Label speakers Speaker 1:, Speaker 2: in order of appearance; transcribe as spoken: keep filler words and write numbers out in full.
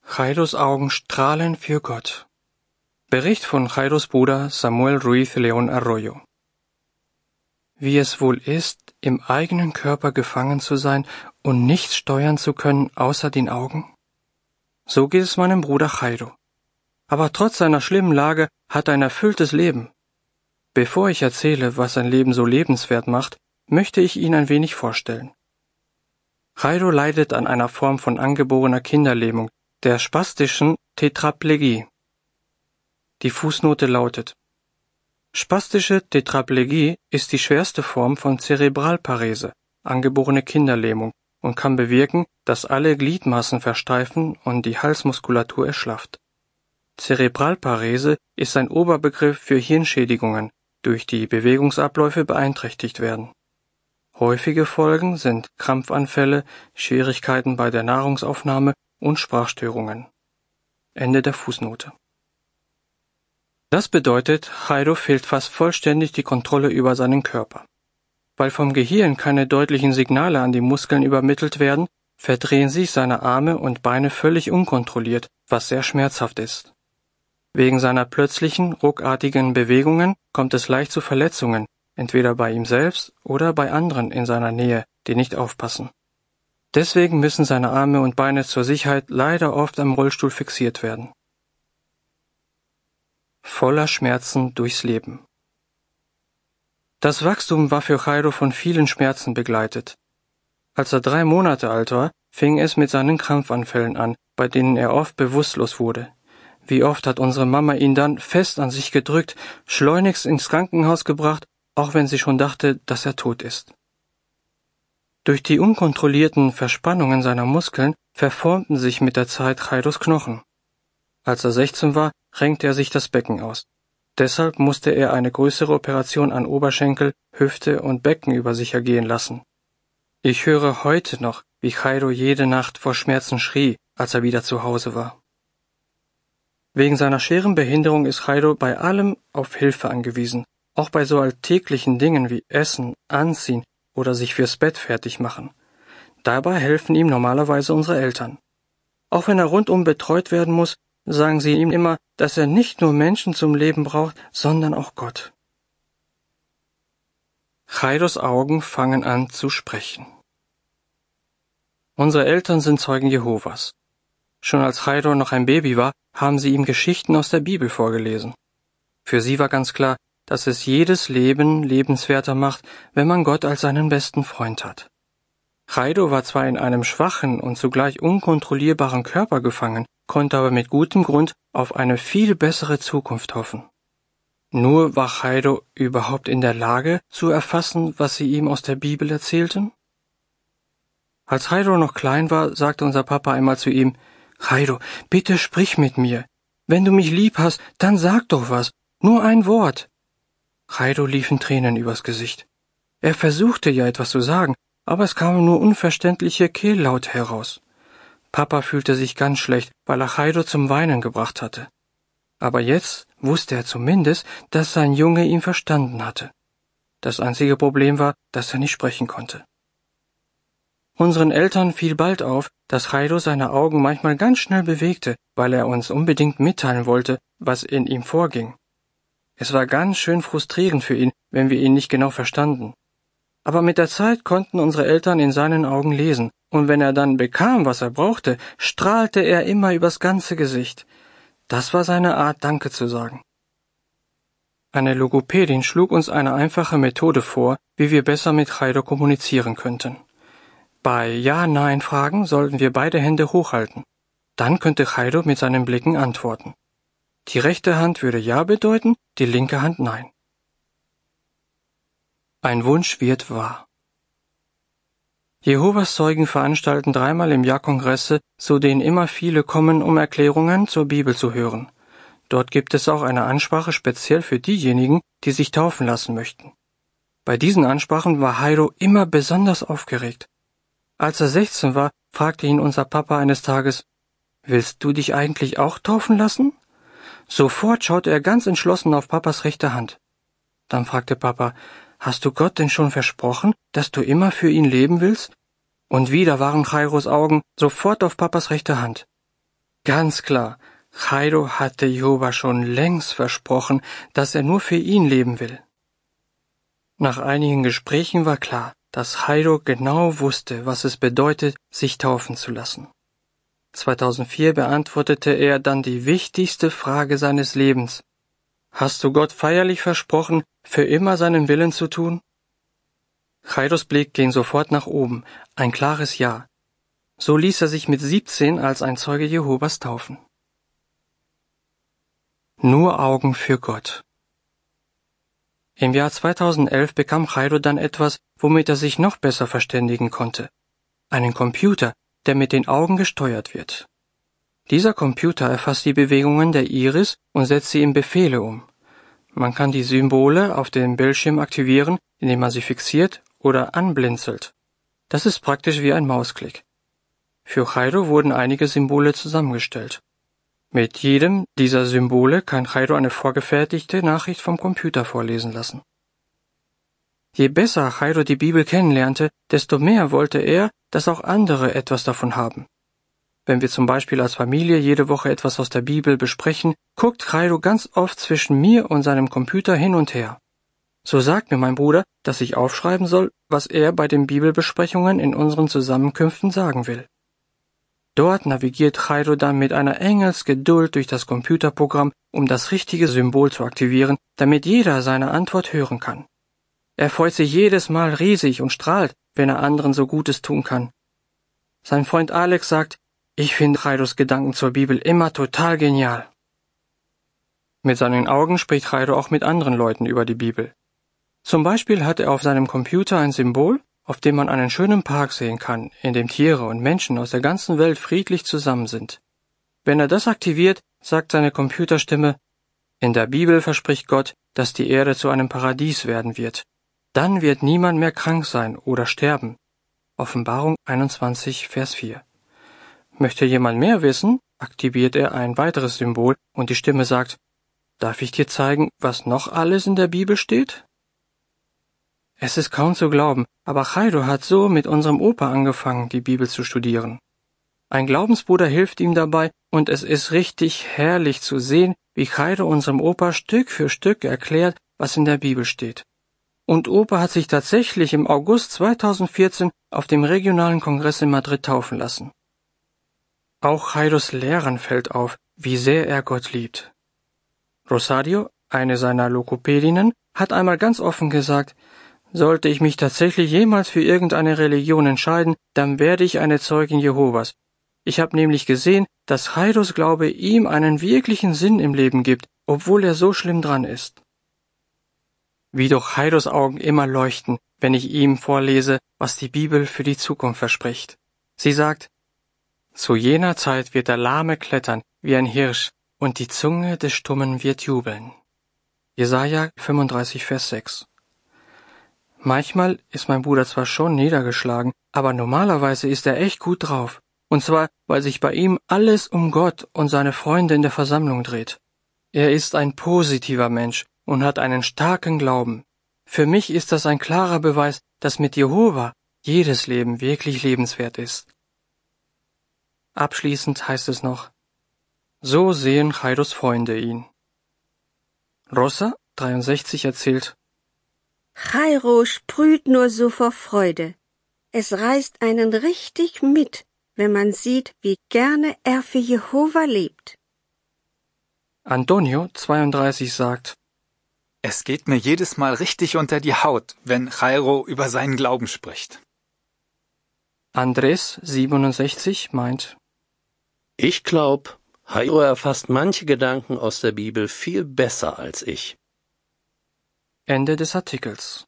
Speaker 1: Jairos Augen strahlen für Gott. Bericht von Jairos Bruder Samuel Ruiz León Arroyo. Wie es wohl ist, im eigenen Körper gefangen zu sein und nichts steuern zu können außer den Augen? So geht es meinem Bruder Jairo. Aber trotz seiner schlimmen Lage hat er ein erfülltes Leben. Bevor ich erzähle, was sein Leben so lebenswert macht, möchte ich ihn ein wenig vorstellen. Jairo leidet an einer Form von angeborener Kinderlähmung, der spastischen Tetraplegie. Die Fußnote lautet: Spastische Tetraplegie ist die schwerste Form von Zerebralparese, angeborene Kinderlähmung, und kann bewirken, dass alle Gliedmaßen versteifen und die Halsmuskulatur erschlafft. Zerebralparese ist ein Oberbegriff für Hirnschädigungen, durch die Bewegungsabläufe beeinträchtigt werden. Häufige Folgen sind Krampfanfälle, Schwierigkeiten bei der Nahrungsaufnahme und Sprachstörungen. Ende der Fußnote. Das bedeutet, Jairo fehlt fast vollständig die Kontrolle über seinen Körper. Weil vom Gehirn keine deutlichen Signale an die Muskeln übermittelt werden, verdrehen sich seine Arme und Beine völlig unkontrolliert, was sehr schmerzhaft ist. Wegen seiner plötzlichen, ruckartigen Bewegungen kommt es leicht zu Verletzungen, entweder bei ihm selbst oder bei anderen in seiner Nähe, die nicht aufpassen. Deswegen müssen seine Arme und Beine zur Sicherheit leider oft am Rollstuhl fixiert werden. Voller Schmerzen durchs Leben. Das Wachstum war für Jairo von vielen Schmerzen begleitet. Als er drei Monate alt war, fing es mit seinen Krampfanfällen an, bei denen er oft bewusstlos wurde. Wie oft hat unsere Mama ihn dann fest an sich gedrückt, schleunigst ins Krankenhaus gebracht, auch wenn sie schon dachte, dass er tot ist. Durch die unkontrollierten Verspannungen seiner Muskeln verformten sich mit der Zeit Jairos Knochen. Als er sechzehn war, renkte er sich das Becken aus. Deshalb musste er eine größere Operation an Oberschenkel, Hüfte und Becken über sich ergehen lassen. Ich höre heute noch, wie Jairo jede Nacht vor Schmerzen schrie, als er wieder zu Hause war. Wegen seiner schweren Behinderung ist Jairo bei allem auf Hilfe angewiesen, auch bei so alltäglichen Dingen wie Essen, Anziehen oder sich fürs Bett fertig machen. Dabei helfen ihm normalerweise unsere Eltern. Auch wenn er rundum betreut werden muss, sagen sie ihm immer, dass er nicht nur Menschen zum Leben braucht, sondern auch Gott. Jairos Augen fangen an zu sprechen. Unsere Eltern sind Zeugen Jehovas. Schon als Jairo noch ein Baby war, haben sie ihm Geschichten aus der Bibel vorgelesen. Für sie war ganz klar, dass es jedes Leben lebenswerter macht, wenn man Gott als seinen besten Freund hat. Jairo war zwar in einem schwachen und zugleich unkontrollierbaren Körper gefangen, konnte aber mit gutem Grund auf eine viel bessere Zukunft hoffen. Nur war Jairo überhaupt in der Lage, zu erfassen, was sie ihm aus der Bibel erzählten? Als Jairo noch klein war, sagte unser Papa einmal zu ihm: Jairo, bitte sprich mit mir. Wenn du mich lieb hast, dann sag doch was, nur ein Wort. Jairo liefen Tränen übers Gesicht. Er versuchte ja etwas zu sagen, aber es kamen nur unverständliche Kehllaute heraus. Papa fühlte sich ganz schlecht, weil er Jairo zum Weinen gebracht hatte. Aber jetzt wusste er zumindest, dass sein Junge ihn verstanden hatte. Das einzige Problem war, dass er nicht sprechen konnte. Unseren Eltern fiel bald auf, dass Jairo seine Augen manchmal ganz schnell bewegte, weil er uns unbedingt mitteilen wollte, was in ihm vorging. Es war ganz schön frustrierend für ihn, wenn wir ihn nicht genau verstanden. Aber mit der Zeit konnten unsere Eltern in seinen Augen lesen, und wenn er dann bekam, was er brauchte, strahlte er immer übers ganze Gesicht. Das war seine Art, Danke zu sagen. Eine Logopädin schlug uns eine einfache Methode vor, wie wir besser mit Jairo kommunizieren könnten. Bei Ja-Nein-Fragen sollten wir beide Hände hochhalten. Dann könnte Jairo mit seinen Blicken antworten. Die rechte Hand würde Ja bedeuten, die linke Hand Nein. Ein Wunsch wird wahr. Jehovas Zeugen veranstalten dreimal im Jahr Kongresse, zu denen immer viele kommen, um Erklärungen zur Bibel zu hören. Dort gibt es auch eine Ansprache speziell für diejenigen, die sich taufen lassen möchten. Bei diesen Ansprachen war Jairo immer besonders aufgeregt. Als er sechzehn war, fragte ihn unser Papa eines Tages: Willst du dich eigentlich auch taufen lassen? Sofort schaute er ganz entschlossen auf Papas rechte Hand. Dann fragte Papa: Hast du Gott denn schon versprochen, dass du immer für ihn leben willst? Und wieder waren Jairos Augen sofort auf Papas rechte Hand. Ganz klar, Jairo hatte Jehova schon längst versprochen, dass er nur für ihn leben will. Nach einigen Gesprächen war klar, dass Jairo genau wusste, was es bedeutet, sich taufen zu lassen. zweitausendvier beantwortete er dann die wichtigste Frage seines Lebens. Hast du Gott feierlich versprochen, für immer seinen Willen zu tun? Jairos Blick ging sofort nach oben, ein klares Ja. So ließ er sich mit siebzehn als ein Zeuge Jehovas taufen. Nur Augen für Gott. Im Jahr zweitausendelf bekam Jairo dann etwas, womit er sich noch besser verständigen konnte. Einen Computer, der mit den Augen gesteuert wird. Dieser Computer erfasst die Bewegungen der Iris und setzt sie in Befehle um. Man kann die Symbole auf dem Bildschirm aktivieren, indem man sie fixiert oder anblinzelt. Das ist praktisch wie ein Mausklick. Für Jairo wurden einige Symbole zusammengestellt. Mit jedem dieser Symbole kann Jairo eine vorgefertigte Nachricht vom Computer vorlesen lassen. Je besser Jairo die Bibel kennenlernte, desto mehr wollte er, dass auch andere etwas davon haben. Wenn wir zum Beispiel als Familie jede Woche etwas aus der Bibel besprechen, guckt Jairo ganz oft zwischen mir und seinem Computer hin und her. So sagt mir mein Bruder, dass ich aufschreiben soll, was er bei den Bibelbesprechungen in unseren Zusammenkünften sagen will. Dort navigiert Jairo dann mit einer Engelsgeduld durch das Computerprogramm, um das richtige Symbol zu aktivieren, damit jeder seine Antwort hören kann. Er freut sich jedes Mal riesig und strahlt, wenn er anderen so Gutes tun kann. Sein Freund Alex sagt, ich finde Jairos Gedanken zur Bibel immer total genial. Mit seinen Augen spricht Jairo auch mit anderen Leuten über die Bibel. Zum Beispiel hat er auf seinem Computer ein Symbol, auf dem man einen schönen Park sehen kann, in dem Tiere und Menschen aus der ganzen Welt friedlich zusammen sind. Wenn er das aktiviert, sagt seine Computerstimme, in der Bibel verspricht Gott, dass die Erde zu einem Paradies werden wird. Dann wird niemand mehr krank sein oder sterben. Offenbarung einundzwanzig, Vers vier. Möchte jemand mehr wissen, aktiviert er ein weiteres Symbol und die Stimme sagt, darf ich dir zeigen, was noch alles in der Bibel steht? Es ist kaum zu glauben, aber Jairo hat so mit unserem Opa angefangen, die Bibel zu studieren. Ein Glaubensbruder hilft ihm dabei und es ist richtig herrlich zu sehen, wie Jairo unserem Opa Stück für Stück erklärt, was in der Bibel steht. Und Opa hat sich tatsächlich im August zweitausendvierzehn auf dem regionalen Kongress in Madrid taufen lassen. Auch Jairos Lehrern fällt auf, wie sehr er Gott liebt. Rosario, eine seiner Logopädinnen, hat einmal ganz offen gesagt, sollte ich mich tatsächlich jemals für irgendeine Religion entscheiden, dann werde ich eine Zeugin Jehovas. Ich habe nämlich gesehen, dass Jairos Glaube ihm einen wirklichen Sinn im Leben gibt, obwohl er so schlimm dran ist. Wie doch Jairos Augen immer leuchten, wenn ich ihm vorlese, was die Bibel für die Zukunft verspricht. Sie sagt, zu jener Zeit wird der Lahme klettern wie ein Hirsch und die Zunge des Stummen wird jubeln. Jesaja fünfunddreißig, Vers sechs. Manchmal ist mein Bruder zwar schon niedergeschlagen, aber normalerweise ist er echt gut drauf. Und zwar, weil sich bei ihm alles um Gott und seine Freunde in der Versammlung dreht. Er ist ein positiver Mensch und hat einen starken Glauben. Für mich ist das ein klarer Beweis, dass mit Jehova jedes Leben wirklich lebenswert ist. Abschließend heißt es noch, so sehen Jairos Freunde ihn. Rosa, dreiundsechzig, erzählt,
Speaker 2: Jairo sprüht nur so vor Freude. Es reißt einen richtig mit, wenn man sieht, wie gerne er für Jehova lebt.
Speaker 1: Antonio, zweiunddreißig, sagt,
Speaker 3: es geht mir jedes Mal richtig unter die Haut, wenn Jairo über seinen Glauben spricht.
Speaker 1: Andres, siebenundsechzig, meint,
Speaker 4: ich glaub, Jairo erfasst manche Gedanken aus der Bibel viel besser als ich.
Speaker 1: Ende des Artikels.